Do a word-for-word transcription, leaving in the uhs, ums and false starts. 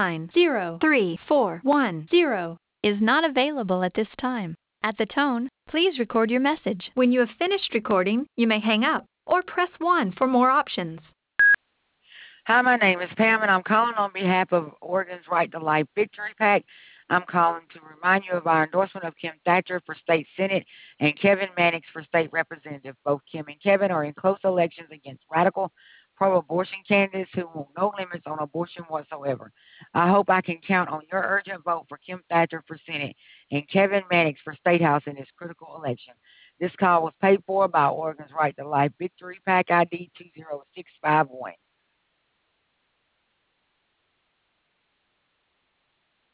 nine zero three four one zero is not available at this time. At the tone, please record your message. When you have finished recording, you may hang up or press one for more options. Hi, my name is Pam, and I'm calling on behalf of Oregon's Right to Life Victory PAC. I'm calling to remind you of our endorsement of Kim Thatcher for state senate and Kevin Mannix for state representative. Both Kim and Kevin are in close elections against radical pro-abortion candidates who want no limits on abortion whatsoever. I hope I can count on your urgent vote for Kim Thatcher for senate and Kevin Mannix for state house in this critical election. This call was paid for by Oregon's Right to Life Victory PAC I D two zero six five one.